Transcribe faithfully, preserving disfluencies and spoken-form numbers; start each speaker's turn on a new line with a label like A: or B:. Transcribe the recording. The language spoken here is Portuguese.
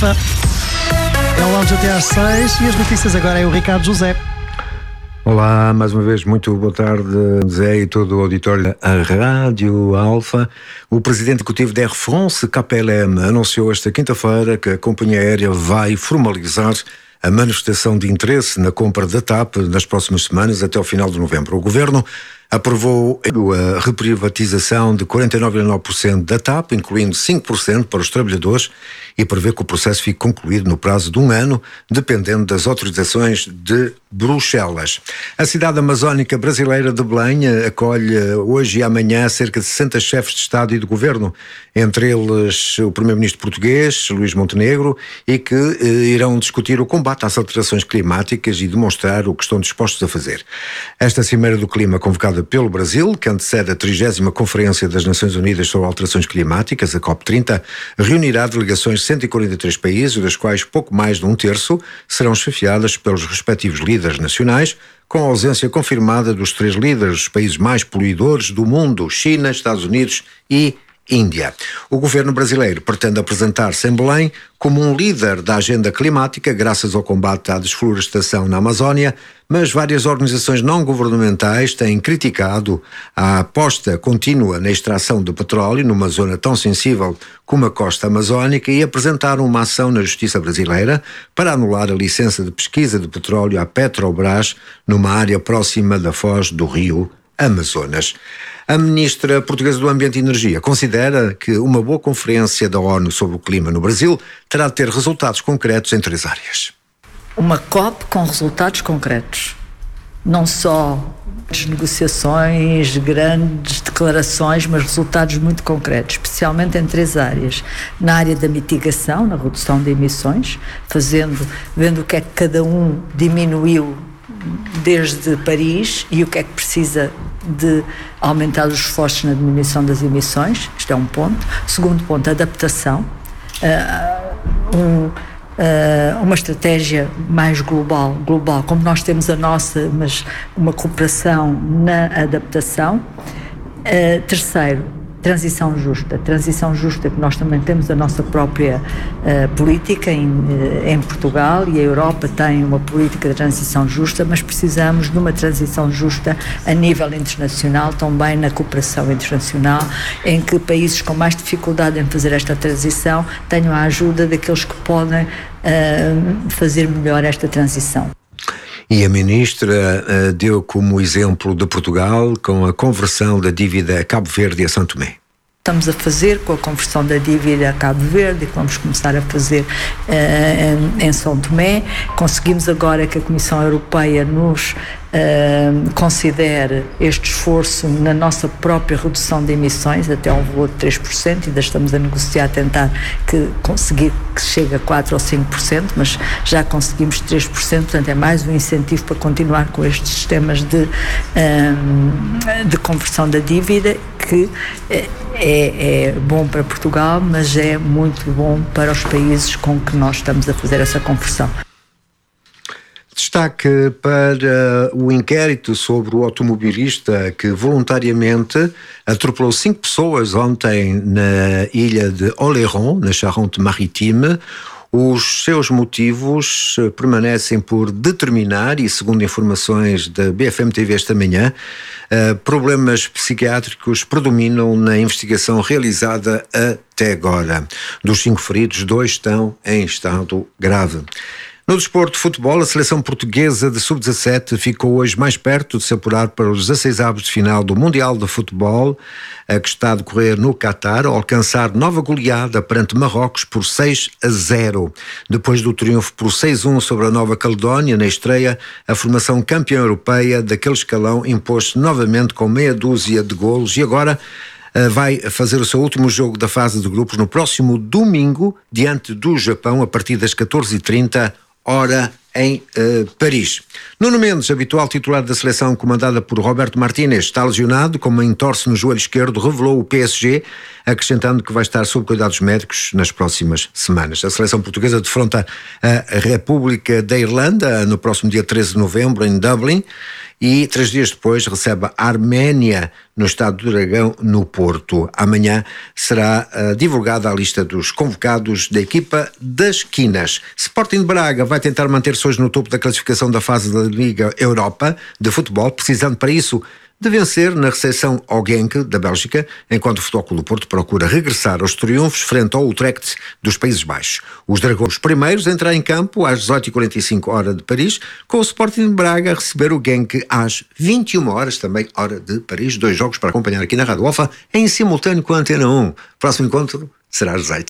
A: Alfa. É o Lounge até às seis e as notícias agora é o Ricardo José.
B: Olá, mais uma vez, muito boa tarde, Zé e todo o auditório da Rádio Alfa. O presidente executivo da Air France, K L M, anunciou esta quinta-feira que a companhia aérea vai formalizar a manifestação de interesse na compra da TAP nas próximas semanas até ao final de novembro. O governo aprovou a reprivatização de quarenta e nove vírgula nove por cento da TAP, incluindo cinco por cento para os trabalhadores, e prevê que o processo fique concluído no prazo de um ano, dependendo das autorizações de Bruxelas. A cidade amazónica brasileira de Belém acolhe hoje e amanhã cerca de sessenta chefes de Estado e de Governo, entre eles o primeiro-ministro português, Luís Montenegro, e que eh, irão discutir o combate às alterações climáticas e demonstrar o que estão dispostos a fazer. Esta Cimeira do Clima, convocada pelo Brasil, que antecede a trigésima Conferência das Nações Unidas sobre Alterações Climáticas, a COP trinta, reunirá delegações de cento e quarenta e três países, das quais pouco mais de um terço serão chefiadas pelos respectivos líderes nacionais, com a ausência confirmada dos três líderes dos países mais poluidores do mundo, China, Estados Unidos e Índia. O governo brasileiro pretende apresentar-se em Belém como um líder da agenda climática, graças ao combate à desflorestação na Amazónia, mas várias organizações não governamentais têm criticado a aposta contínua na extração de petróleo numa zona tão sensível como a costa amazónica e apresentaram uma ação na Justiça brasileira para anular a licença de pesquisa de petróleo à Petrobras numa área próxima da foz do rio Amazonas. A ministra portuguesa do Ambiente e Energia considera que uma boa conferência da ONU sobre o clima no Brasil terá de ter resultados concretos em três áreas.
C: Uma COP com resultados concretos, não só negociações, grandes declarações, mas resultados muito concretos, especialmente em três áreas. Na área da mitigação, na redução de emissões, fazendo, vendo o que é que cada um diminuiu desde Paris e o que é que precisa de aumentar os esforços na diminuição das emissões. Isto é um ponto. Segundo ponto, adaptação. Uh, um, uh, uma estratégia mais global, global, como nós temos a nossa, mas uma cooperação na adaptação. Uh, terceiro, transição justa. Transição justa, que nós também temos a nossa própria uh, política em, uh, em Portugal, e a Europa tem uma política de transição justa, mas precisamos de uma transição justa a nível internacional, também na cooperação internacional, em que países com mais dificuldade em fazer esta transição tenham a ajuda daqueles que podem uh, fazer melhor esta transição.
B: E a ministra uh, deu como exemplo de Portugal com a conversão da dívida a Cabo Verde e a São Tomé.
C: Estamos a fazer com a conversão da dívida a Cabo Verde e que vamos começar a fazer uh, em, em São Tomé. Conseguimos agora que a Comissão Europeia nos uh, considere este esforço na nossa própria redução de emissões até um valor de três por cento. Ainda estamos a negociar, a tentar que conseguir que chegue a quatro ou cinco por cento, mas já conseguimos três por cento, portanto é mais um incentivo para continuar com estes sistemas de, uh, de conversão da dívida, que é, é bom para Portugal, mas é muito bom para os países com que nós estamos a fazer essa conversão.
B: Destaque para o inquérito sobre o automobilista que voluntariamente atropelou cinco pessoas ontem na ilha de Oléron, na Charente-Maritime. Os seus motivos permanecem por determinar e, segundo informações da B F M T V esta manhã, problemas psiquiátricos predominam na investigação realizada até agora. Dos cinco feridos, dois estão em estado grave. No desporto de futebol, a seleção portuguesa de sub dezassete ficou hoje mais perto de se apurar para os dezasseis avos de final do Mundial de Futebol, que está a decorrer no Qatar, ao alcançar nova goleada perante Marrocos por seis a zero. Depois do triunfo por seis a um sobre a Nova Caledónia, na estreia, a formação campeã europeia daquele escalão impôs-se novamente com meia dúzia de golos e agora vai fazer o seu último jogo da fase de grupos no próximo domingo, diante do Japão, a partir das catorze e trinta, hora em uh, Paris. Nuno Mendes, habitual titular da seleção comandada por Roberto Martínez, está lesionado com uma entorse no joelho esquerdo, revelou o P S G, acrescentando que vai estar sob cuidados médicos nas próximas semanas. A seleção portuguesa defronta a República da Irlanda no próximo dia treze de novembro em Dublin e três dias depois recebe a Arménia no Estádio do Dragão, no Porto. Amanhã será uh, divulgada a lista dos convocados da equipa das Quinas. Sporting de Braga vai tentar manter-se hoje no topo da classificação da fase da Liga Europa de futebol, precisando para isso de vencer na recepção ao Genk da Bélgica, enquanto o Futebol Clube do Porto procura regressar aos triunfos frente ao Utrecht dos Países Baixos. Os dragões primeiros entram em campo às dezoito e quarenta e cinco hora de Paris, com o Sporting de Braga a receber o Genk às vinte e uma horas, também hora de Paris. Dois jogos para acompanhar aqui na Rádio Alfa, em simultâneo com a Antena um. Próximo encontro será às dezoito.